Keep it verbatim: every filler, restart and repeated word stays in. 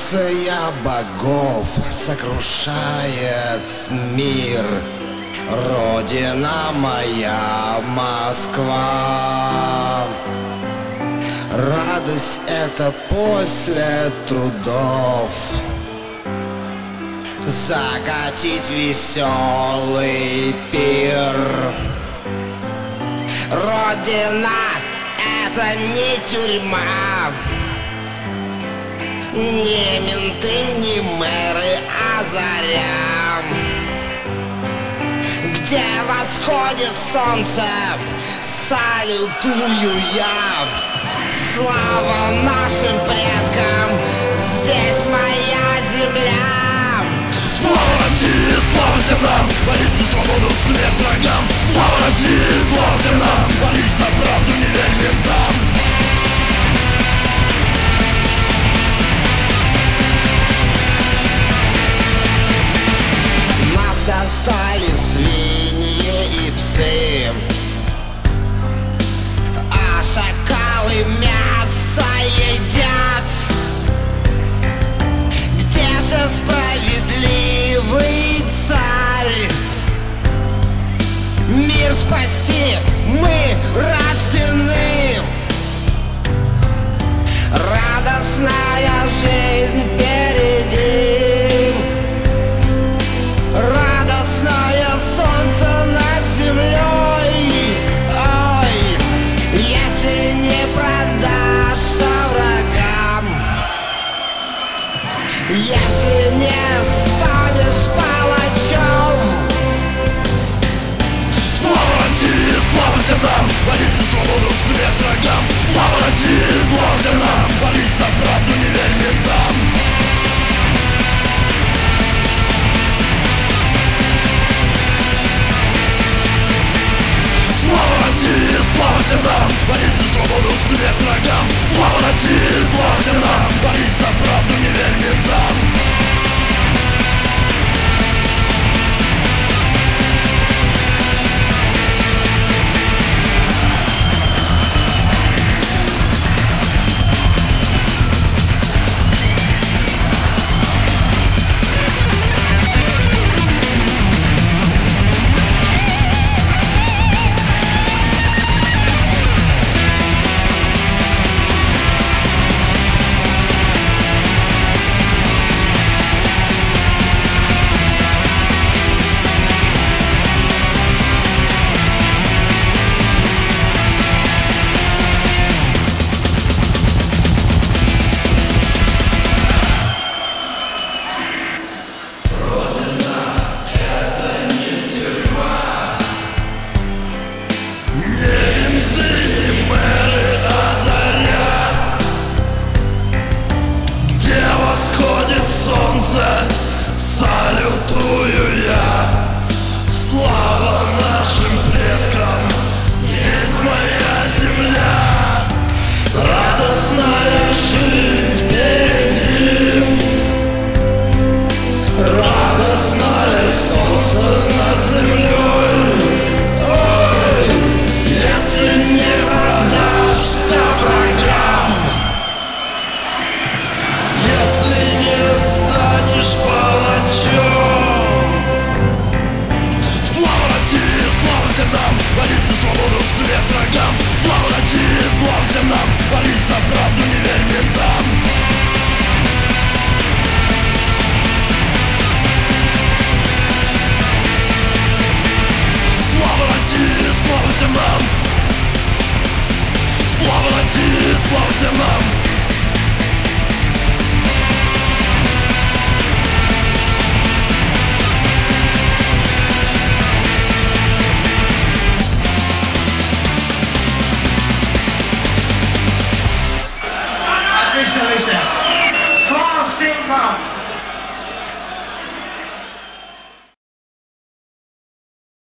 Инкарнация богов сокрушает мир. Родина моя, Москва. Радость это после трудов. Закатить веселый пир. Родина это не тюрьма, не менты, не мэры, а заря, где восходит солнце, салютую я. Слава нашим предкам, здесь моя земля. Слава России, слава всем нам, борись за свободу, вслед врагам. Слава России, слава всем нам, борись за правду, не верь ментам. Нас достали свиньи и псы, а шакалы мясо едят. Где же справедливый царь? Мир спасти мы рождены. Радостная жизнь впереди, радостное солнце над землей. Ой, если не продашься врагам, если не станешь палачом. Слава России, слава всем нам, борись за свободу, вслед врагам. Слава России, слава всем нам, борись за правду, не верь ментам. Слава России, слава всем нам, борись за свободу, вслед врагам. Слава России, слава всем нам, борись за правду, не верь ментам. Салютую я. Слава нашим предкам, здесь моя земля. Радостная жизнь впереди, радостное солнце над землей. Ой, если не продашься врагам, если не станешь палачом. Слава России, слава всем нам, борись за свободу, вслед врагам. Слава России, слава всем нам, борись за правду, не верь ментам. Слава России, слава всем нам. Слава России, слава всем нам.